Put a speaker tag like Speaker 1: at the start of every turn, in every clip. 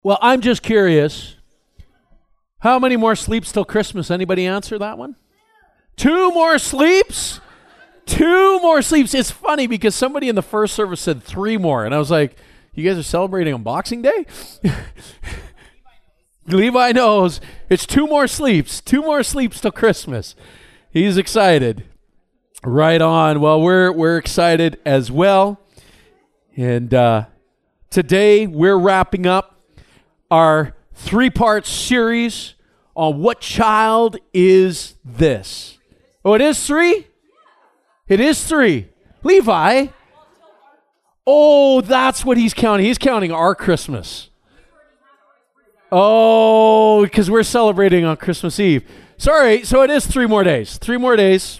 Speaker 1: Well, I'm just curious. How many more sleeps till Christmas? Anybody answer that one? 2 more sleeps? 2 more sleeps. It's funny because somebody in the first service said 3 more. And I was like, you guys are celebrating on Boxing Day? Levi knows. It's 2 more sleeps. 2 more sleeps till Christmas. He's excited. Right on. Well, we're excited as well. And today we're wrapping up our 3-part series on what child is this. Oh, it is 3? It is 3. Levi. Oh, that's what he's counting. He's counting our Christmas. Oh, because we're celebrating on Christmas Eve. Sorry, so it is 3 more days. 3 more days.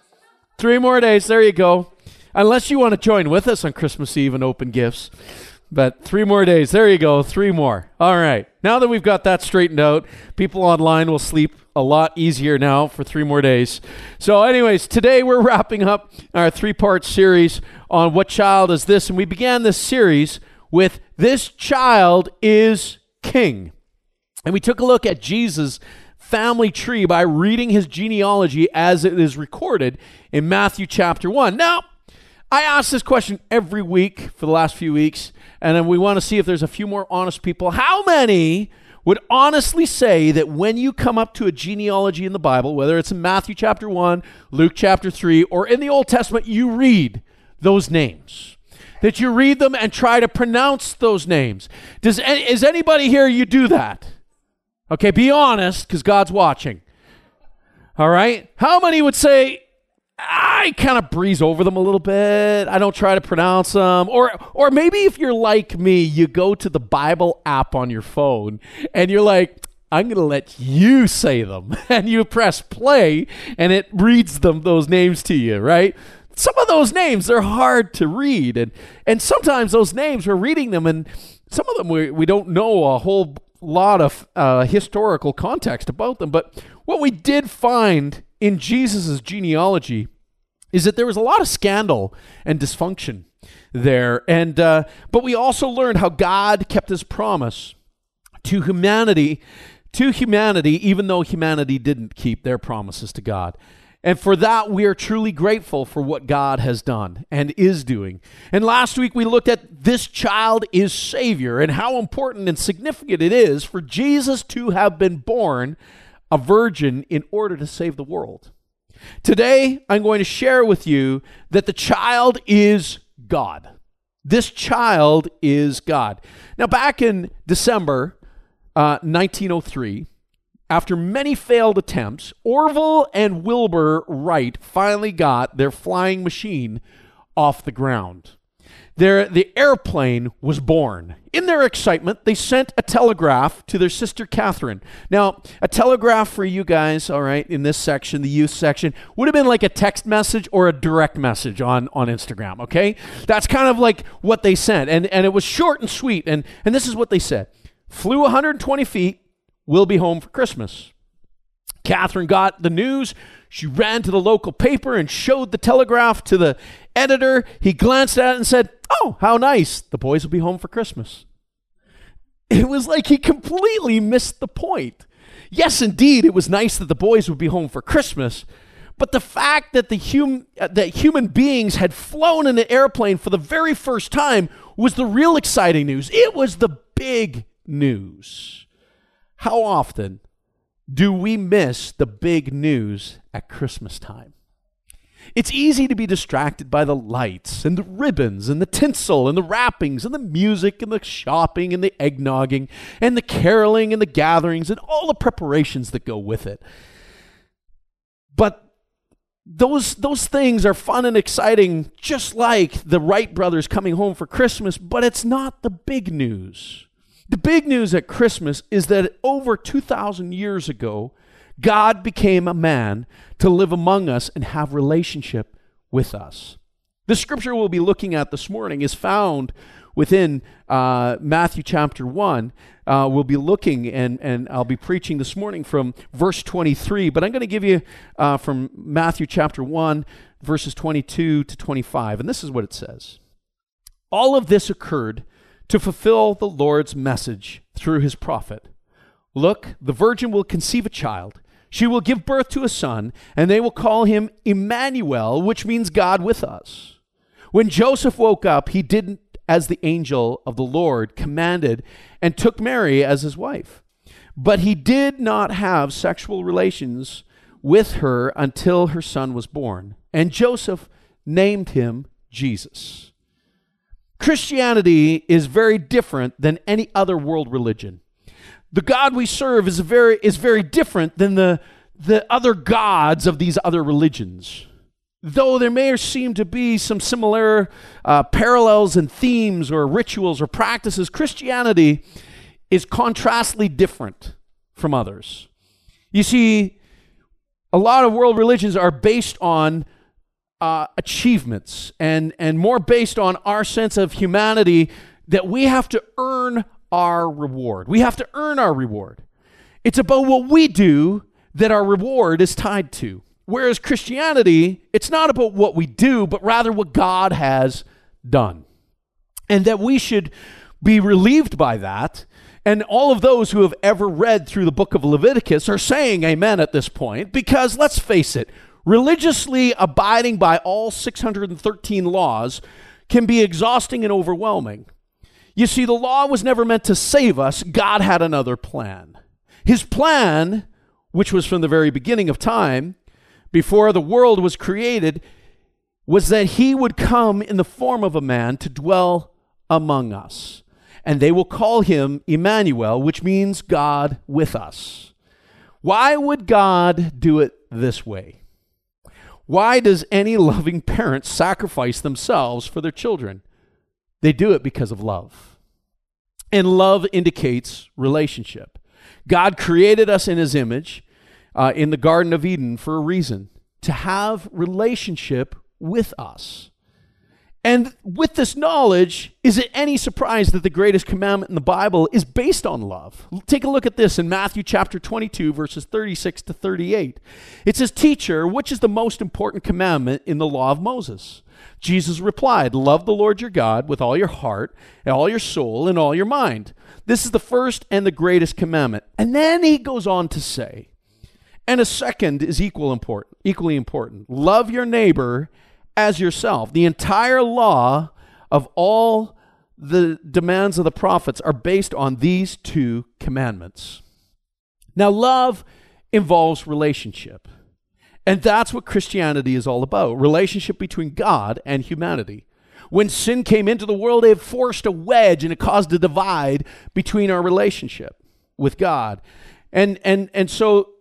Speaker 1: 3 more days. There you go. Unless you want to join with us on Christmas Eve and open gifts. But 3 more days. There you go. 3 more. All right. Now that we've got that straightened out, people online will sleep a lot easier now for 3 more days. So anyways, today we're wrapping up our 3-part series on what child is this. And we began this series with this child is king. And we took a look at Jesus' family tree by reading his genealogy as it is recorded in Matthew chapter 1. Now, I ask this question every week for the last few weeks, and then we want to see if there's a few more honest people. How many would honestly say that when you come up to a genealogy in the Bible, whether it's in Matthew chapter 1, Luke chapter 3, or in the Old Testament, you read those names? That you read them and try to pronounce those names. Is anybody here, you do that? Okay, be honest, because God's watching. All right? How many would say, I kind of breeze over them a little bit. I don't try to pronounce them. Or maybe if you're like me, you go to the Bible app on your phone and you're like, I'm going to let you say them. And you press play and it reads those names to you, right? Some of those names, they're hard to read. And sometimes those names, we're reading them and some of them we don't know a whole lot of historical context about them. But what we did find in Jesus' genealogy is that there was a lot of scandal and dysfunction there. And but we also learned how God kept his promise to humanity, even though humanity didn't keep their promises to God. And for that, we are truly grateful for what God has done and is doing. And last week, we looked at this child is Savior and how important and significant it is for Jesus to have been born a virgin in order to save the world. Today, I'm going to share with you that the child is God. This child is God. Now, back in December 1903, after many failed attempts, Orville and Wilbur Wright finally got their flying machine off the ground. The airplane was born. In their excitement, they sent a telegraph to their sister Catherine. Now, a telegraph for you guys, all right, in this section, the youth section, would have been like a text message or a direct message on Instagram, okay? That's kind of like what they sent. And it was short and sweet. And this is what they said. Flew 120 feet, will be home for Christmas. Catherine got the news. She ran to the local paper and showed the telegraph to the editor. He glanced at it and said, "Oh, how nice. The boys will be home for Christmas." It was like he completely missed the point. Yes, indeed, it was nice that the boys would be home for Christmas, but the fact that that human beings had flown in an airplane for the very first time was the real exciting news. It was the big news. How often do we miss the big news at Christmas time? It's easy to be distracted by the lights and the ribbons and the tinsel and the wrappings and the music and the shopping and the eggnogging and the caroling and the gatherings and all the preparations that go with it. But those things are fun and exciting, just like the Wright brothers coming home for Christmas, but it's not the big news. The big news at Christmas is that over 2,000 years ago, God became a man to live among us and have relationship with us. The scripture we'll be looking at this morning is found within Matthew chapter 1. We'll be looking, and I'll be preaching this morning from verse 23, but I'm going to give you from Matthew chapter 1, verses 22 to 25, and this is what it says. All of this occurred to fulfill the Lord's message through his prophet. Look, the virgin will conceive a child. She will give birth to a son, and they will call him Emmanuel, which means God with us. When Joseph woke up, he did as the angel of the Lord commanded and took Mary as his wife. But he did not have sexual relations with her until her son was born, and Joseph named him Jesus. Christianity is very different than any other world religion. The God we serve is very different than the other gods of these other religions. Though there may seem to be some similar parallels and themes or rituals or practices, Christianity is contrastly different from others. You see, a lot of world religions are based on achievements and more based on our sense of humanity, that we have to earn our reward. We have to earn our reward. It's about what we do that our reward is tied to. Whereas Christianity, it's not about what we do, but rather what God has done. And that we should be relieved by that. And all of those who have ever read through the book of Leviticus are saying amen at this point, because let's face it, religiously abiding by all 613 laws can be exhausting and overwhelming. You see, the law was never meant to save us. God had another plan. His plan, which was from the very beginning of time, before the world was created, was that he would come in the form of a man to dwell among us. And they will call him Emmanuel, which means God with us. Why would God do it this way? Why does any loving parent sacrifice themselves for their children? They do it because of love. And love indicates relationship. God created us in his image in the Garden of Eden for a reason, to have relationship with us. And with this knowledge, is it any surprise that the greatest commandment in the Bible is based on love? Take a look at this in Matthew chapter 22, verses 36 to 38. It says, "Teacher, which is the most important commandment in the law of Moses?" Jesus replied, "Love the Lord your God with all your heart, and all your soul, and all your mind. This is the first and the greatest commandment." And then he goes on to say, "And a second is equally important. Love your neighbor as yourself. The entire law of all the demands of the prophets are based on these two commandments." Now, love involves relationship. And that's what Christianity is all about, relationship between God and humanity. When sin came into the world, it forced a wedge and it caused a divide between our relationship with God. And so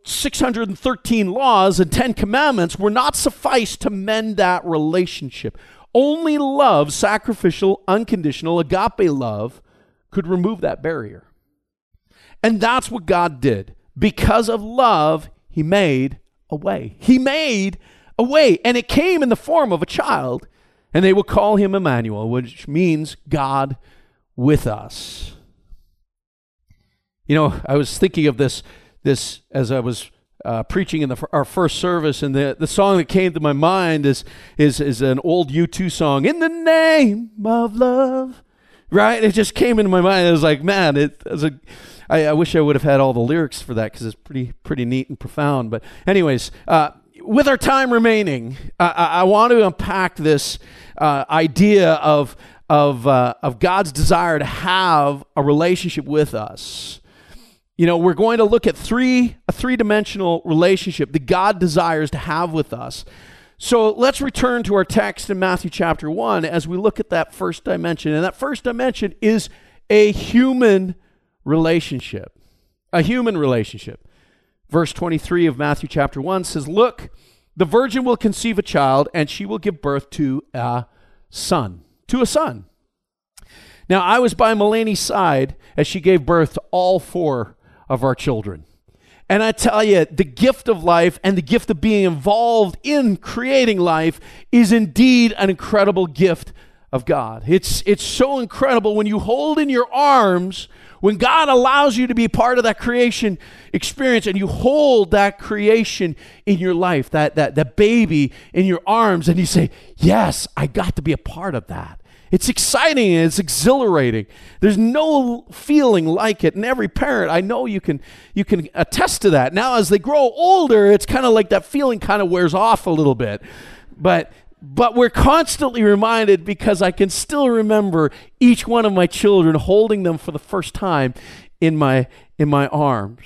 Speaker 1: 613 laws and 10 commandments were not suffice to mend that relationship. Only love, sacrificial, unconditional, agape love, could remove that barrier. And that's what God did. Because of love, he made a way. He made a way, and it came in the form of a child, and they will call him Emmanuel, which means God with us. You know, I was thinking of this as I was preaching in our first service, and the song that came to my mind is an old U2 song, "In the Name of Love," right? It just came into my mind. It was like, man, I wish I would have had all the lyrics for that, because it's pretty neat and profound. But anyways, with our time remaining, I want to unpack this idea of God's desire to have a relationship with us. You know, we're going to look at a three-dimensional relationship that God desires to have with us. So let's return to our text in Matthew chapter 1 as we look at that first dimension. And that first dimension is a human relationship. A human relationship. Verse 23 of Matthew chapter 1 says, "Look, the virgin will conceive a child, and she will give birth to a son." To a son. Now, I was by Melanie's side as she gave birth to all four of our children. And I tell you, the gift of life and the gift of being involved in creating life is indeed an incredible gift of God. It's so incredible when you hold in your arms, when God allows you to be part of that creation experience, and you hold that creation in your life, that baby in your arms, and you say, yes, I got to be a part of that. It's exciting and it's exhilarating. There's no feeling like it. And every parent, I know you can attest to that. Now, as they grow older, it's kind of like that feeling kind of wears off a little bit. But we're constantly reminded, because I can still remember each one of my children holding them for the first time in my arms.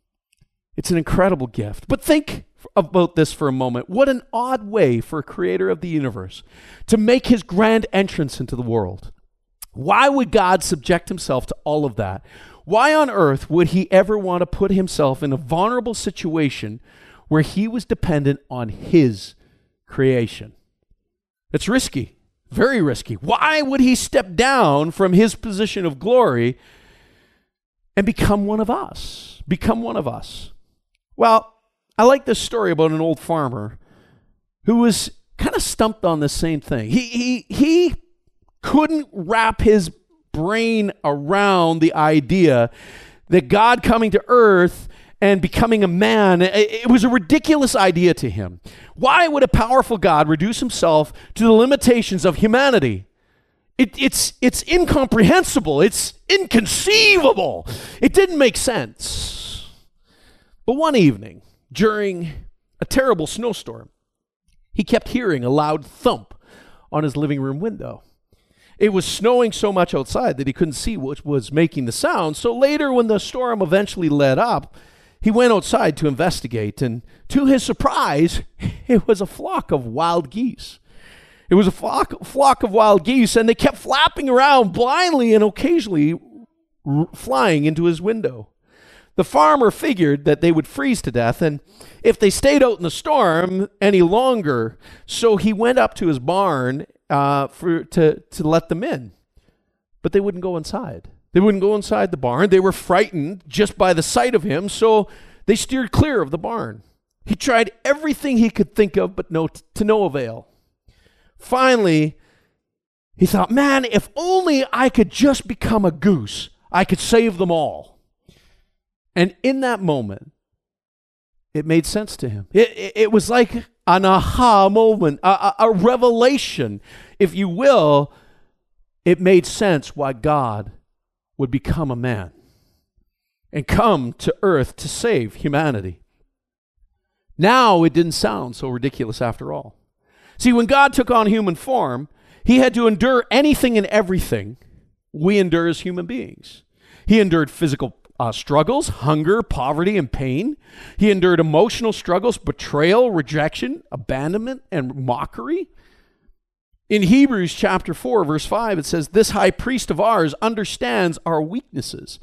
Speaker 1: It's an incredible gift. But think about this for a moment. What an odd way for a creator of the universe to make his grand entrance into the world. Why would God subject himself to all of that? Why on earth would he ever want to put himself in a vulnerable situation where he was dependent on his creation? It's risky, very risky. Why would he step down from his position of glory and become one of us? Become one of us. Well, I like this story about an old farmer who was kind of stumped on the same thing. He couldn't wrap his brain around the idea that God coming to earth and becoming a man, it was a ridiculous idea to him. Why would a powerful God reduce himself to the limitations of humanity? It's incomprehensible. It's inconceivable. It didn't make sense. But one evening, during a terrible snowstorm, he kept hearing a loud thump on his living room window. It was snowing so much outside that he couldn't see what was making the sound. So later, when the storm eventually let up, he went outside to investigate, and to his surprise, it was a flock of wild geese. It was a flock of wild geese, and they kept flapping around blindly and occasionally flying into his window. The farmer figured that they would freeze to death, and if they stayed out in the storm any longer, so he went up to his barn to let them in. But they wouldn't go inside. They wouldn't go inside the barn. They were frightened just by the sight of him, so they steered clear of the barn. He tried everything he could think of, but to no avail. Finally, he thought, man, if only I could just become a goose, I could save them all. And in that moment, it made sense to him. It was like an aha moment, a revelation, if you will. It made sense why God would become a man and come to earth to save humanity. Now it didn't sound so ridiculous after all. See, when God took on human form, he had to endure anything and everything we endure as human beings. He endured physical struggles, hunger, poverty, and pain. He endured emotional struggles, betrayal, rejection, abandonment, and mockery. In Hebrews chapter 4, verse 5, it says, "This high priest of ours understands our weaknesses.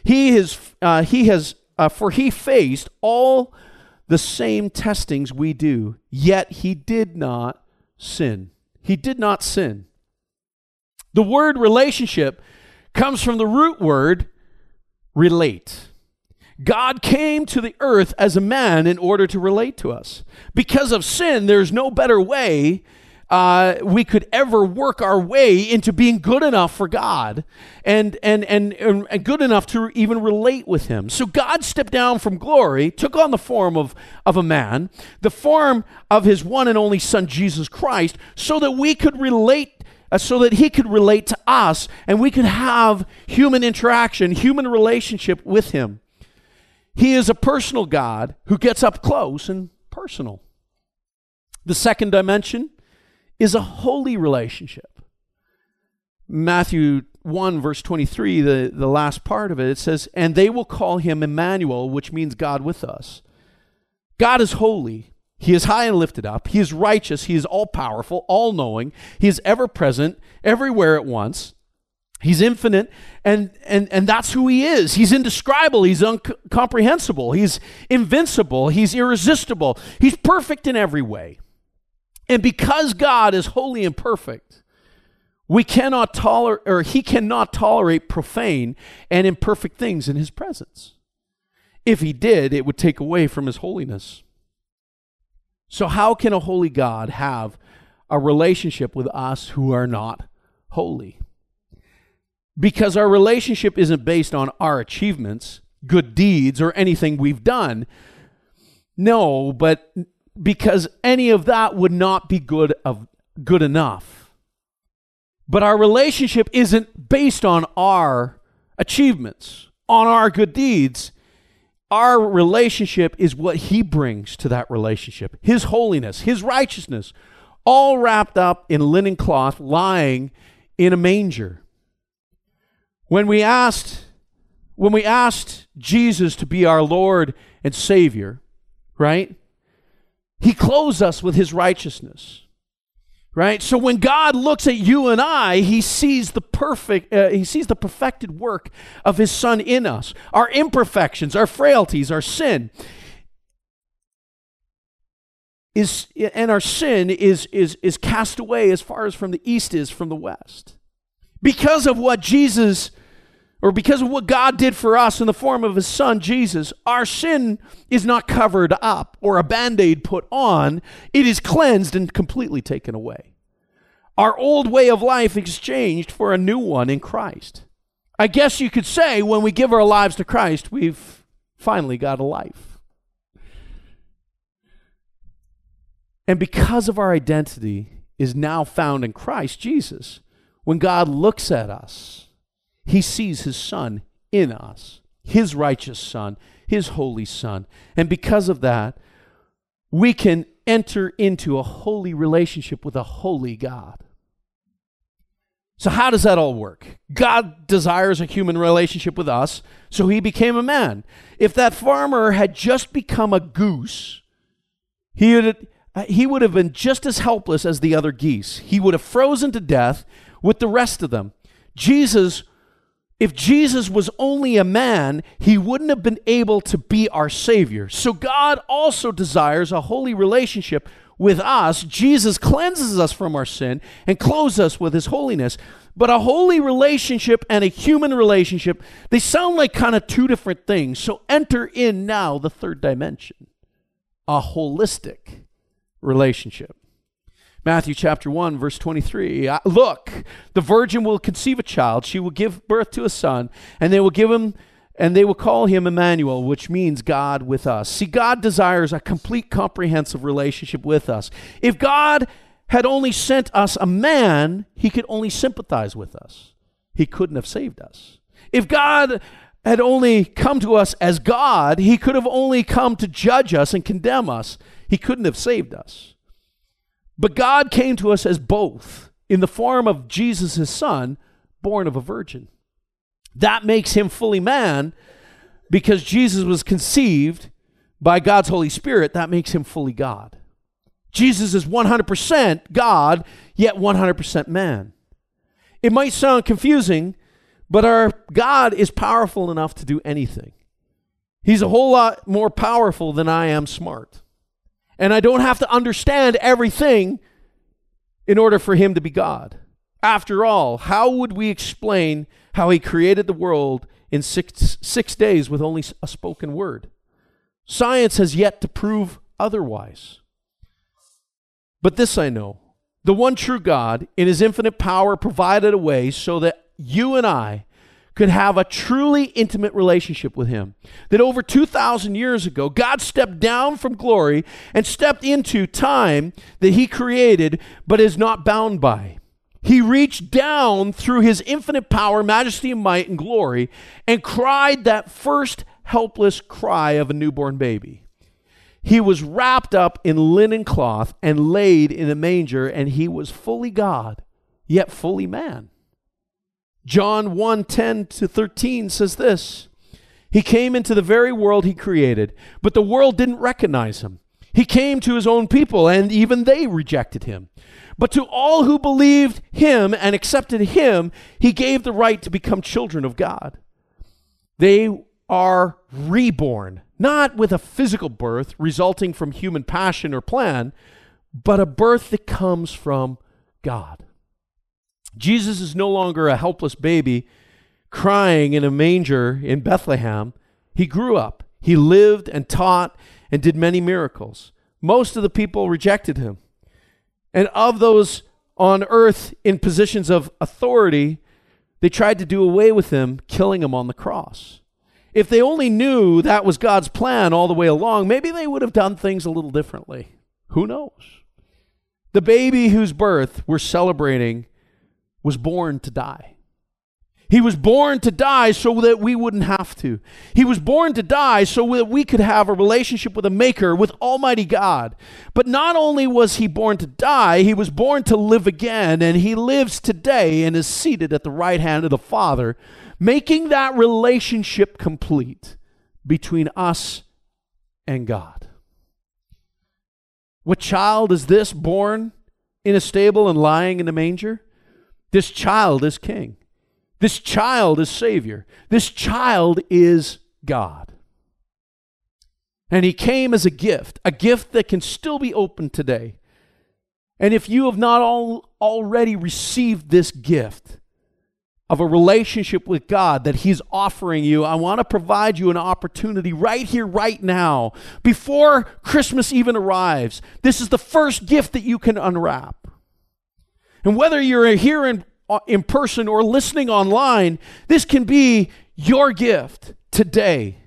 Speaker 1: For he faced all the same testings we do, yet he did not sin." He did not sin. The word relationship comes from the root word relate. God came to the earth as a man in order to relate to us. Because of sin, there's no better way we could ever work our way into being good enough for God and good enough to even relate with him. So God stepped down from glory, took on the form of a man, the form of his one and only son, Jesus Christ, so that we could relate, so that he could relate to us and we could have human interaction, human relationship with him. He is a personal God who gets up close and personal. The second dimension is a holy relationship. Matthew 1, verse 23, the last part of it, it says, "And they will call him Emmanuel," which means God with us. God is holy. He is high and lifted up. He is righteous. He is all-powerful, all-knowing. He is ever-present, everywhere at once. He's infinite, and that's who he is. He's indescribable. He's incomprehensible. He's invincible. He's irresistible. He's perfect in every way. And because God is holy and perfect, he cannot tolerate profane and imperfect things in his presence. If he did, it would take away from his holiness. So how can a holy God have a relationship with us who are not holy? Because our relationship isn't based on our achievements, good deeds, or anything we've done. No, but because any of that would not be good enough. But our relationship isn't based on our achievements, on our good deeds. Our relationship is what he brings to that relationship. His holiness, his righteousness, all wrapped up in linen cloth, lying in a manger. When we asked Jesus to be our Lord and Savior, right? He clothes us with his righteousness. Right? So when God looks at you and I, he sees the perfected work of his Son in us. Our imperfections, our frailties, our sin is cast away as far as from the east is from the west. Because of what God did for us in the form of his Son, Jesus, our sin is not covered up or a Band-Aid put on. It is cleansed and completely taken away. Our old way of life exchanged for a new one in Christ. I guess you could say when we give our lives to Christ, we've finally got a life. And because of our identity is now found in Christ Jesus, when God looks at us, he sees his Son in us, his righteous Son, his holy Son. And because of that, we can enter into a holy relationship with a holy God. So how does that all work? God desires a human relationship with us, so he became a man. If that farmer had just become a goose, he would have been just as helpless as the other geese. He would have frozen to death with the rest of them. If Jesus was only a man, he wouldn't have been able to be our Savior. So God also desires a holy relationship with us. Jesus cleanses us from our sin and clothes us with his holiness. But a holy relationship and a human relationship, they sound like kind of two different things. So enter in now the third dimension, a holistic relationship. Matthew chapter 1, verse 23. Look, the virgin will conceive a child. She will give birth to a son, and they will call him Emmanuel, which means God with us. See, God desires a complete, comprehensive relationship with us. If God had only sent us a man, he could only sympathize with us. He couldn't have saved us. If God had only come to us as God, he could have only come to judge us and condemn us. He couldn't have saved us. But God came to us as both, in the form of Jesus, his Son, born of a virgin. That makes him fully man, because Jesus was conceived by God's Holy Spirit. That makes him fully God. Jesus is 100% God, yet 100% man. It might sound confusing, but our God is powerful enough to do anything. He's a whole lot more powerful than I am smart. And I don't have to understand everything in order for him to be God. After all, how would we explain how he created the world in six days with only a spoken word? Science has yet to prove otherwise. But this I know, the one true God, in his infinite power, provided a way so that you and I could have a truly intimate relationship with him. That over 2,000 years ago, God stepped down from glory and stepped into time that he created but is not bound by. He reached down through his infinite power, majesty, and might, and glory, and cried that first helpless cry of a newborn baby. He was wrapped up in linen cloth and laid in a manger, and he was fully God, yet fully man. John 1:10-13 says this: he came into the very world he created, but the world didn't recognize him. He came to his own people, and even they rejected him. But to all who believed him and accepted him, he gave the right to become children of God. They are reborn, not with a physical birth resulting from human passion or plan, but a birth that comes from God. Jesus is no longer a helpless baby crying in a manger in Bethlehem. He grew up. He lived and taught and did many miracles. Most of the people rejected him. And of those on earth in positions of authority, they tried to do away with him, killing him on the cross. If they only knew that was God's plan all the way along, maybe they would have done things a little differently. Who knows? The baby whose birth we're celebrating was born to die. He was born to die so that we wouldn't have to. He was born to die so that we could have a relationship with a maker, with Almighty God. But not only was he born to die, he was born to live again, and he lives today and is seated at the right hand of the Father, making that relationship complete between us and God. What child is this born in a stable and lying in a manger? This child is King. This child is Savior. This child is God. And he came as a gift that can still be opened today. And if you have not already received this gift of a relationship with God that he's offering you, I want to provide you an opportunity right here, right now, before Christmas even arrives. This is the first gift that you can unwrap. And whether you're here in person or listening online, this can be your gift today.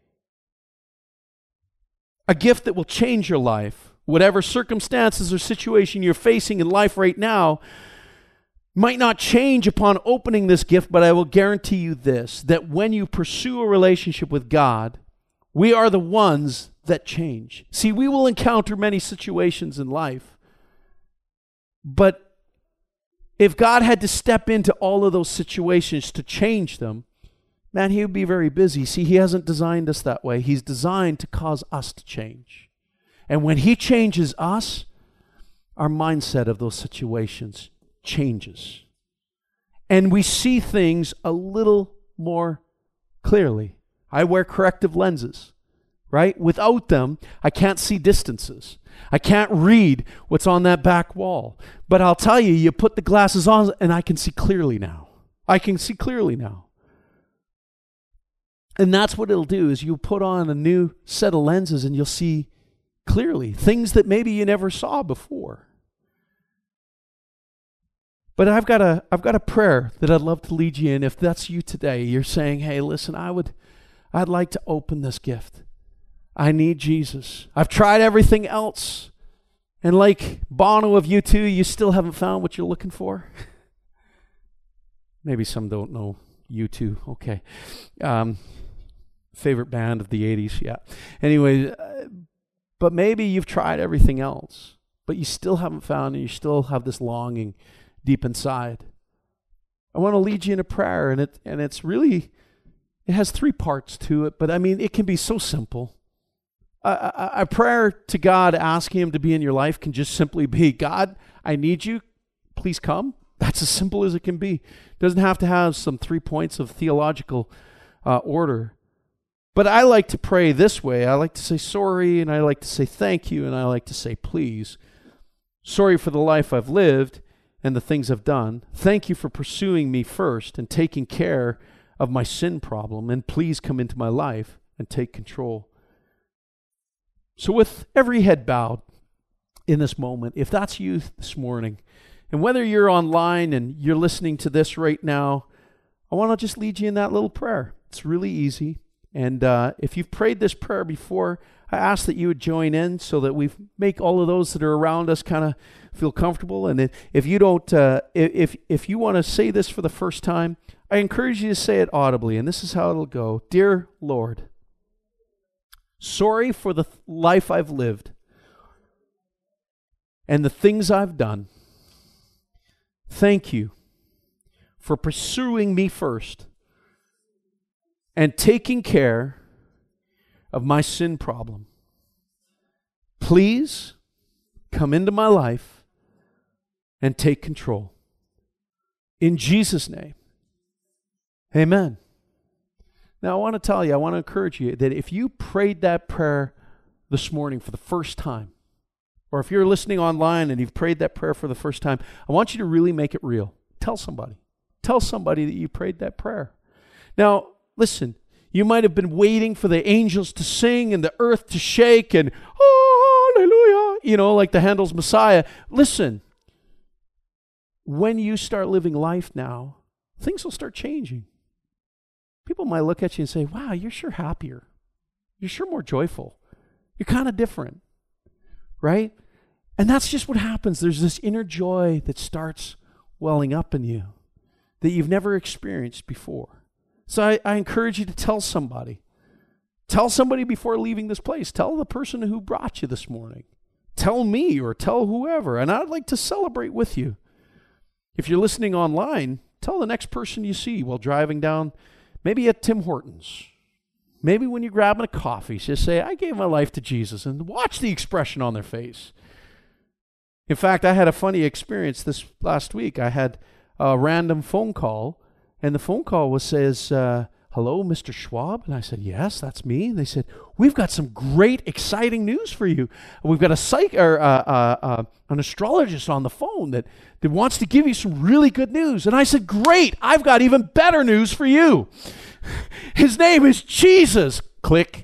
Speaker 1: A gift that will change your life. Whatever circumstances or situation you're facing in life right now might not change upon opening this gift, but I will guarantee you this, that when you pursue a relationship with God, we are the ones that change. See, we will encounter many situations in life, but if God had to step into all of those situations to change them, man, he would be very busy. See, he hasn't designed us that way. He's designed to cause us to change. And when he changes us, our mindset of those situations changes. And we see things a little more clearly. I wear corrective lenses, right? Without them, I can't see distances. I can't read what's on that back wall. But I'll tell you, you put the glasses on and I can see clearly now. I can see clearly now. And that's what it'll do, is you'll put on a new set of lenses and you'll see clearly things that maybe you never saw before. But I've got a prayer that I'd love to lead you in. If that's you today, you're saying, hey, listen, I'd like to open this gift. I need Jesus. I've tried everything else. And like Bono of U2, you still haven't found what you're looking for. Maybe some don't know U2. Okay. Favorite band of the 80s, yeah. Anyway, but maybe you've tried everything else, but you still haven't found, and you still have this longing deep inside. I want to lead you in a prayer, and it's really, it has 3 parts to it, but I mean, it can be so simple. A prayer to God asking him to be in your life can just simply be, God, I need you, please come. That's as simple as it can be. It doesn't have to have some 3 points of theological order. But I like to pray this way. I like to say sorry, and I like to say thank you, and I like to say please. Sorry for the life I've lived and the things I've done. Thank you for pursuing me first and taking care of my sin problem, and please come into my life and take control. So with every head bowed in this moment, if that's you this morning, and whether you're online and you're listening to this right now, I want to just lead you in that little prayer. It's really easy. And if you've prayed this prayer before, I ask that you would join in so that we make all of those that are around us kind of feel comfortable. And if you don't, if you want to say this for the first time, I encourage you to say it audibly. And this is how it'll go. Dear Lord, sorry for the life I've lived and the things I've done. Thank you for pursuing me first and taking care of my sin problem. Please come into my life and take control. In Jesus' name, amen. Now, I want to tell you, I want to encourage you that if you prayed that prayer this morning for the first time, or if you're listening online and you've prayed that prayer for the first time, I want you to really make it real. Tell somebody. Tell somebody that you prayed that prayer. Now, listen, you might have been waiting for the angels to sing and the earth to shake and, oh, hallelujah, like the Handel's Messiah. Listen, when you start living life now, things will start changing. People might look at you and say, wow, you're sure happier. You're sure more joyful. You're kind of different, right? And that's just what happens. There's this inner joy that starts welling up in you that you've never experienced before. So I encourage you to tell somebody. Tell somebody before leaving this place. Tell the person who brought you this morning. Tell me or tell whoever, and I'd like to celebrate with you. If you're listening online, tell the next person you see while driving down, maybe at Tim Hortons. Maybe when you're grabbing a coffee, just say, I gave my life to Jesus, and watch the expression on their face. In fact, I had a funny experience this last week. I had a random phone call, and the phone call says, hello, Mr. Schwab? And I said, yes, that's me. And they said, we've got some great, exciting news for you. We've got an astrologist on the phone that wants to give you some really good news. And I said, great, I've got even better news for you. His name is Jesus. Click.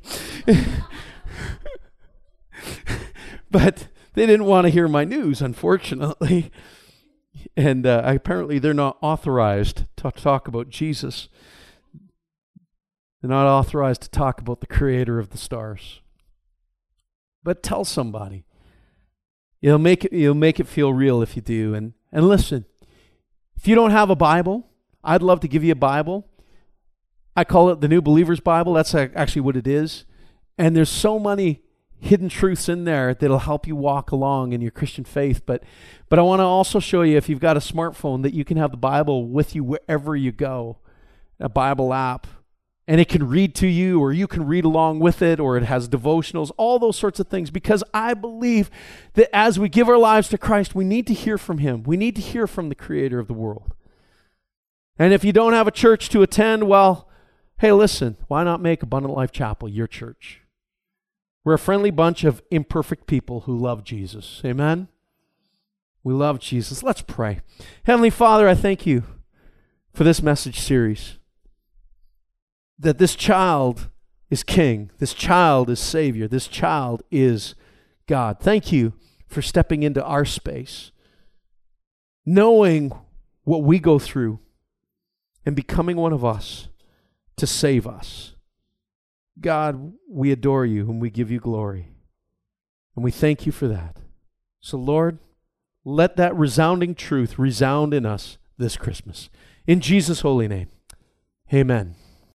Speaker 1: But they didn't want to hear my news, unfortunately. And apparently they're not authorized to talk about Jesus. They're not authorized to talk about the creator of the stars. But tell somebody. You'll make it feel real if you do. And listen, if you don't have a Bible, I'd love to give you a Bible. I call it the New Believer's Bible. That's actually what it is. And there's so many hidden truths in there that'll help you walk along in your Christian faith. But I want to also show you, if you've got a smartphone, that you can have the Bible with you wherever you go, a Bible app. And it can read to you, or you can read along with it, or it has devotionals, all those sorts of things. Because I believe that as we give our lives to Christ, we need to hear from Him. We need to hear from the Creator of the world. And if you don't have a church to attend, well, hey, listen, why not make Abundant Life Chapel your church? We're a friendly bunch of imperfect people who love Jesus. Amen? We love Jesus. Let's pray. Heavenly Father, I thank you for this message series. That this child is King. This child is Savior. This child is God. Thank you for stepping into our space, knowing what we go through, and becoming one of us to save us. God, we adore you and we give you glory. And we thank you for that. So, Lord, let that resounding truth resound in us this Christmas. In Jesus' holy name, amen.